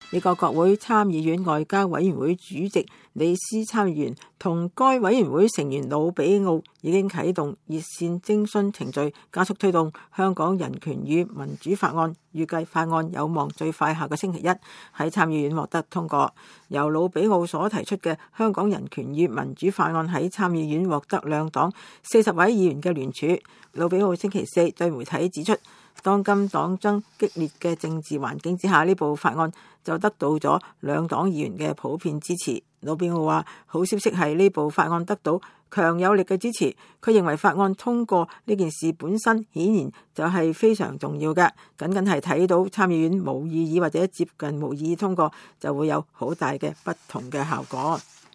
美國國會參議院外交委員會主席李斯參議員同該委員會成員魯比奧已經啟動熱線徵詢程序，加速推動香港人權與民主法案。預計法案有望最快下個星期一喺參議院獲得通過。由魯比奧所提出嘅香港人權與民主法案喺參議院獲得兩黨40位議員嘅聯署。魯比奧星期四對媒體指出，當今黨爭激烈嘅政治環境之下，呢部法案就得到咗兩黨議員嘅普遍支持。魯比奧話：好消息係呢部法案得到強有力嘅支持。佢認為法案通過呢件事本身顯然就係非常重要嘅，僅僅係睇到參議院無異議或者接近無異議通過，就會有好大嘅不同嘅效果。